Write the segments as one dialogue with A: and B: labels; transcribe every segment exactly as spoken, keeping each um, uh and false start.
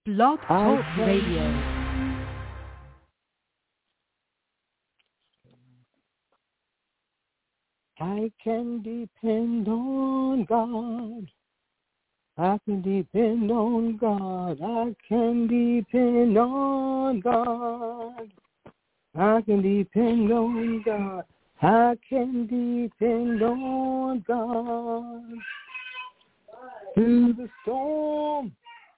A: Blog Talk Radio.
B: I can depend on God. I can depend on God. I can depend on God. I can depend on God. I can depend on God. Through the storm,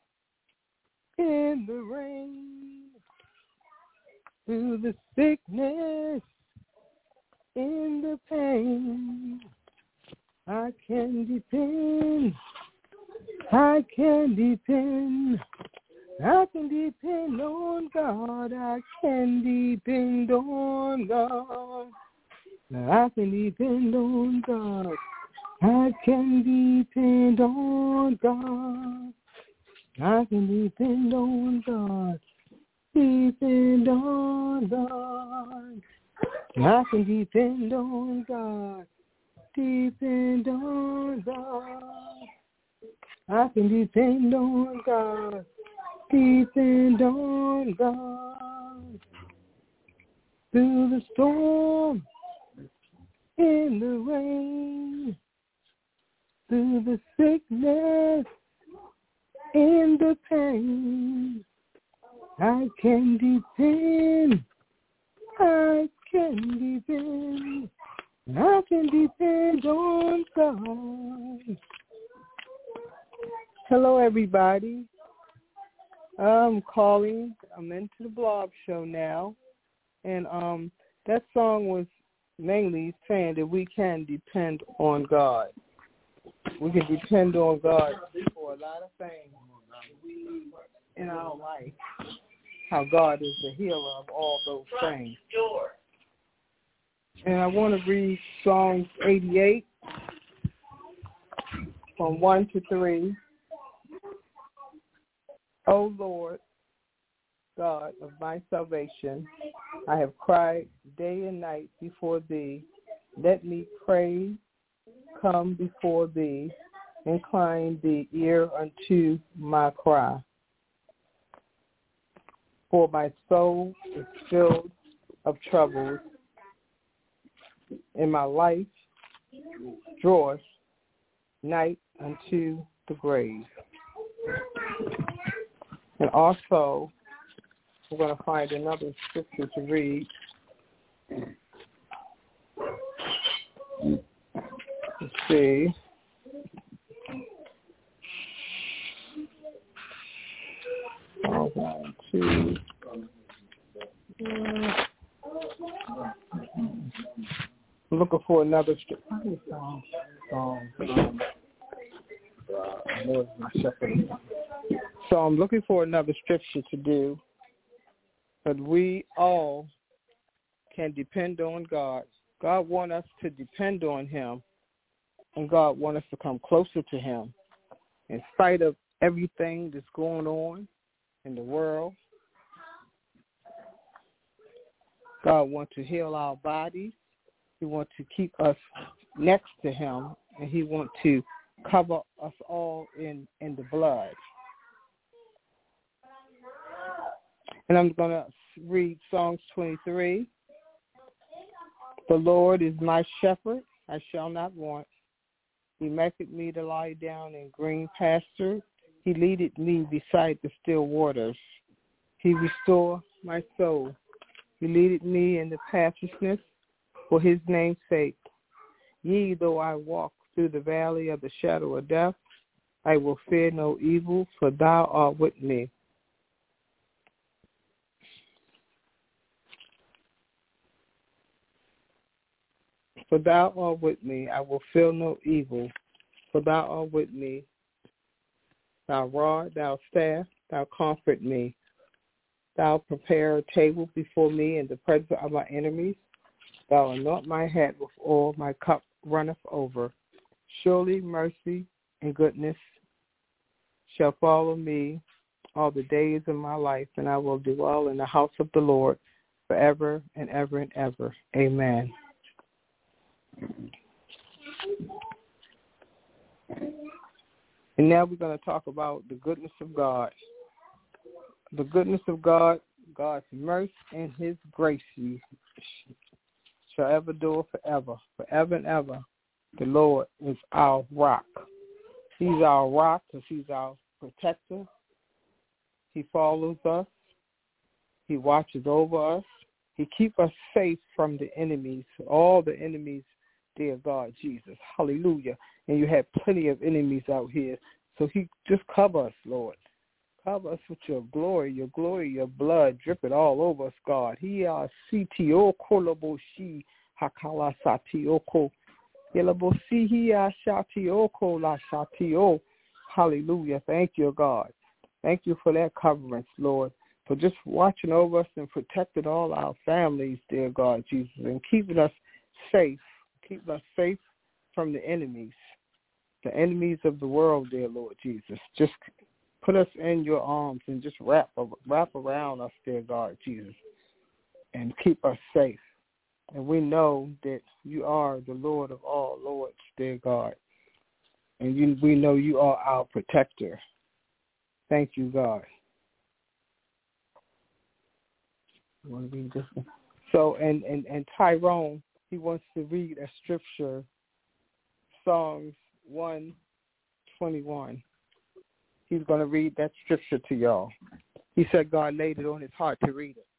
B: in the rain, through the sickness, in the pain, I can depend, I can depend, I can depend on God, I can depend on God, I can depend on God, I can depend on God, I can depend on God, depend on God. I can depend on God, depend on God. I can depend on God, depend on God. Through the storm, in the rain, through the sickness, in the pain, I can depend, I can depend, I can depend on God. Hello, everybody. I'm calling. I'm into the blog show now, and um, that song was mainly saying that we can depend on God. We can depend on God for a lot of things we need in our life. How God is the healer of all those things. And I want to read Psalms eighty-eight from one to three. O Lord, God of my salvation, I have cried day and night before thee. Let me pray, come before thee, incline the ear unto my cry. For my soul is filled of troubles, and my life draweth night unto the grave. And also, we're going to find another scripture to read. Let's see. One, two. I'm looking for another scripture. So I'm looking for another scripture to do. But we all can depend on God. God wants us to depend on him, and God wants us to come closer to him. In spite of everything that's going on in the world, God wants to heal our bodies. He wants to keep us next to him, and he wants to cover us all in, in the blood. And I'm going to read Psalms twenty-three. The Lord is my shepherd, I shall not want. He maketh me to lie down in green pastures. He leadeth me beside the still waters. He restoreth my soul. He leadeth me in the paths for his name's sake. Yea, though I walk through the valley of the shadow of death, I will fear no evil, for thou art with me. For thou art with me, I will fear no evil, for thou art with me. Thou rod, thou staff, thou comfort me. Thou prepare a table before me in the presence of my enemies. Thou anoint my head with oil, my cup runneth over. Surely mercy and goodness shall follow me all the days of my life, and I will dwell in the house of the Lord forever and ever and ever. Amen. And now we're going to talk about the goodness of God. the goodness of God, God's mercy, and his grace shall ever do forever, forever and ever. The Lord is our rock. He's our rock because he's our protector. He follows us. He watches over us. He keeps us safe from the enemies, all the enemies, dear God, Jesus. Hallelujah. And you have plenty of enemies out here. So he just cover us, Lord. Cover us with your glory, your glory, your blood. Drip it all over us, God. He are C T O Koloboshi Hakala Satioko. Yelabosi he are Shatioko La Shatio. Hallelujah. Thank you, God. Thank you for that coverance, Lord, for just watching over us and protecting all our families, dear God, Jesus, and keeping us safe, keeping us safe from the enemies, the enemies of the world, dear Lord Jesus. Just put us in your arms and just wrap wrap around us, dear God, Jesus, and keep us safe. And we know that you are the Lord of all lords, dear God, and you, we know you are our protector. Thank you, God. You want to read this one? So, and, and, and Tyrone, he wants to read a scripture, Psalms one twenty-one. He's going to read that scripture to y'all. He said God laid it on his heart to read it.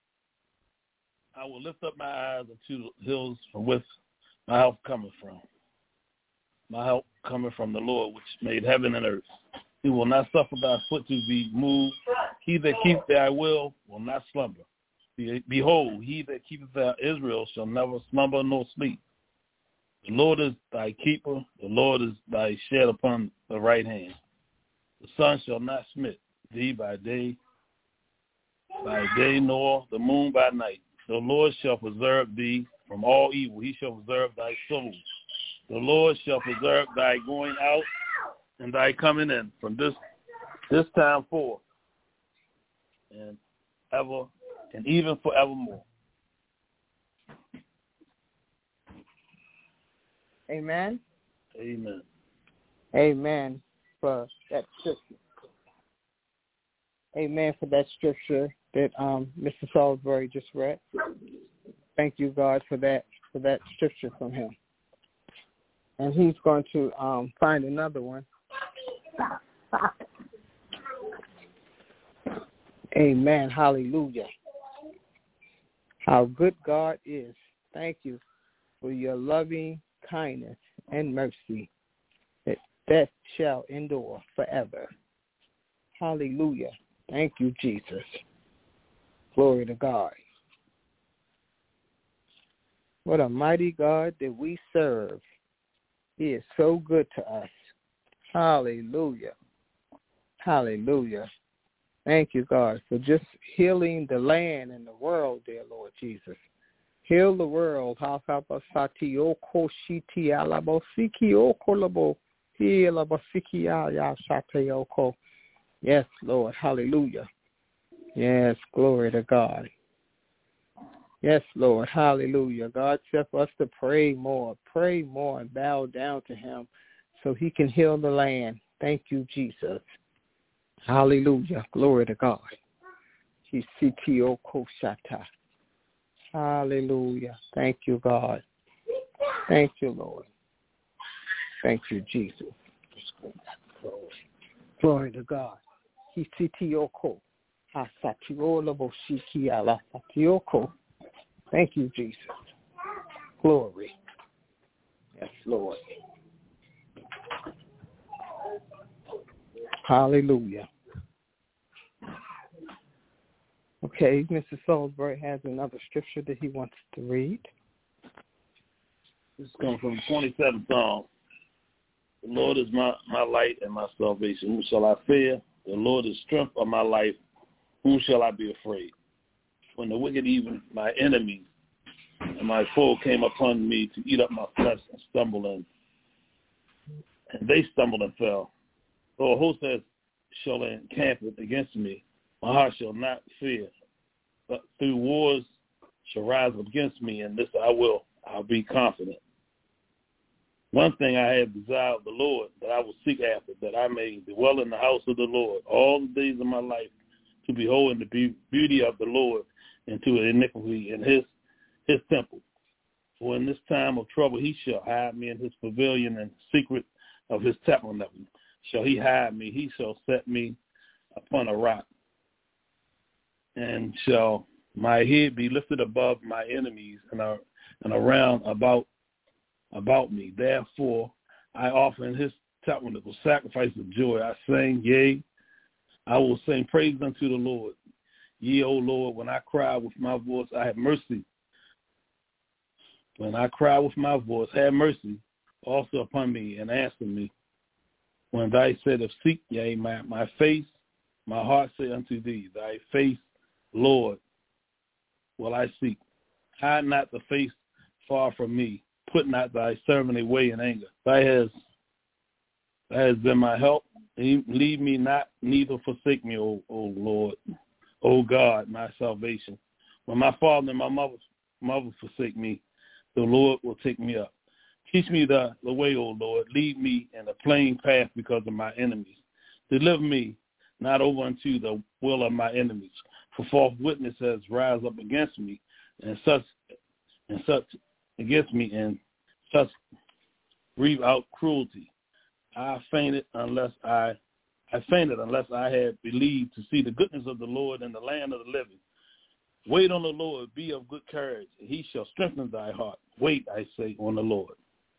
C: I will lift up my eyes unto the hills from which my help cometh from. My help cometh from the Lord, which made heaven and earth. He will not suffer thy foot to be moved. He that keepeth thy will will not slumber. Behold, he that keepeth thy Israel shall never slumber nor sleep. The Lord is thy keeper. The Lord is thy shed upon the right hand. The sun shall not smite thee by day, by day, nor the moon by night. The Lord shall preserve thee from all evil. He shall preserve thy soul. The Lord shall preserve thy going out and thy coming in from this this time forth, and ever and even forevermore.
B: Amen.
C: Amen.
B: Amen for that scripture. Amen for that scripture that um, Mister Salisbury just read. Thank you, God, for that for that scripture from him. And he's going to um, find another one. Amen. Hallelujah. How good God is. Thank you for your loving kindness and mercy that, that shall endure forever. Hallelujah. Thank you, Jesus. Glory to God. What a mighty God that we serve. He is so good to us. Hallelujah. Hallelujah. Thank you, God, for just healing the land and the world, dear Lord Jesus. Heal the world. Yes, Lord. Hallelujah. Yes, glory to God. Yes, Lord. Hallelujah. God said for us to pray more, pray more, and bow down to him so he can heal the land. Thank you, Jesus. Hallelujah. Glory to God. He's C T O Koshata. Hallelujah. Thank you, God. Thank you, Lord. Thank you, Jesus. Glory to God. He's C T O Ko. Thank you, Jesus. Glory. Yes, Lord. Hallelujah. Okay, Mister Salisbury has another scripture that he wants to read.
C: This comes from the twenty-seventh Psalm. The Lord is my, my light and my salvation. Whom shall I fear? The Lord is strength of my life. Whom shall I be afraid? When the wicked, even my enemies and my foe, came upon me to eat up my flesh and stumble in, and they stumbled and fell. Though a host has shall encamp against me, my heart shall not fear. But through wars shall rise against me, and this I will, I'll be confident. One thing I have desired of the Lord, that I will seek after, that I may dwell in the house of the Lord all the days of my life, to behold in the be- beauty of the Lord, and to iniquity in his his temple. For in this time of trouble he shall hide me in his pavilion, and secret of his tabernacle shall he hide me. He shall set me upon a rock, and shall my head be lifted above my enemies and, uh, and around about about me. Therefore I offer in his tabernacle sacrifice of joy. I sing, yea, I will sing praise unto the Lord. Ye, O Lord, when I cry with my voice, I have mercy. When I cry with my voice, have mercy also upon me, and answer me. When thy said of seek, yea, my, my face, my heart say unto thee, thy face, Lord, will I seek. Hide not the face far from me. Put not thy servant away in anger. Thy has, thy has been my help. Leave me not, neither forsake me, O, o Lord, O God, my salvation. When my father and my mother, mother forsake me, the Lord will take me up. Teach me the, the way, O Lord. Lead me in a plain path because of my enemies. Deliver me not over unto the will of my enemies. For false witnesses rise up against me, and such and such against me, and such breathe out cruelty. I fainted unless I I fainted unless I had believed to see the goodness of the Lord in the land of the living. Wait on the Lord, be of good courage, and he shall strengthen thy heart. Wait, I say, on the Lord.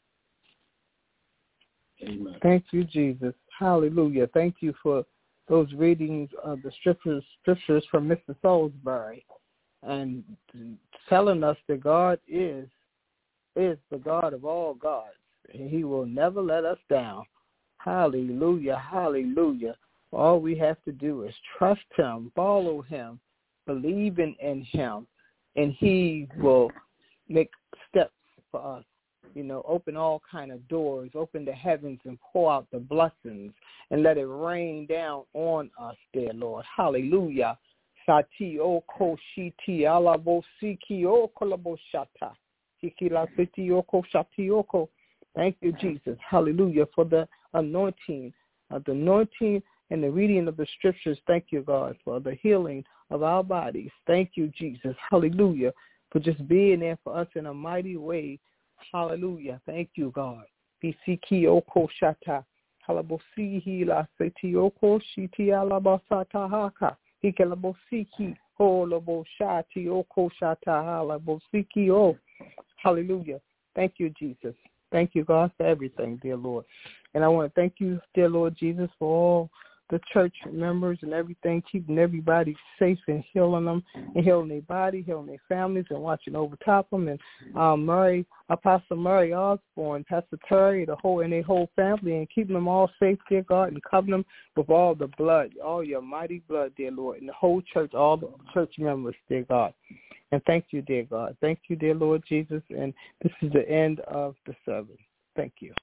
C: Amen.
B: Thank you, Jesus. Hallelujah. Thank you for those readings of the scriptures, scriptures from Mister Salisbury, and telling us that God is is the God of all gods, and he will never let us down. Hallelujah, hallelujah. All we have to do is trust him, follow him, believe in, in him, and he will make steps for us. You know, open all kind of doors, open the heavens and pour out the blessings and let it rain down on us, dear Lord. Hallelujah. Sati oko shiti alabo siki oko labo shata. Hikila siti oko shati oko. Thank you, Jesus. Hallelujah for the anointing, uh, the anointing and the reading of the scriptures. Thank you, God, for the healing of our bodies. Thank you, Jesus. Hallelujah for just being there for us in a mighty way. Hallelujah. Thank you, God. Bisiki oko shata. Halabosiki la seti oko shiti alabasata haka. Hikalabosiki holabo shati oko shata halabosiki o. Hallelujah. Thank you, Jesus. Thank you, God, for everything, dear Lord. And I want to thank you, dear Lord Jesus, for all the church members and everything, keeping everybody safe and healing them, and healing their body, healing their families, and watching over top them. And um, Murray, Apostle Murray Osborne, Pastor Terry, the whole and their whole family, and keeping them all safe, dear God, and covering them with all the blood, all your mighty blood, dear Lord, and the whole church, all the church members, dear God. And thank you, dear God. Thank you, dear Lord Jesus. And this is the end of the service. Thank you.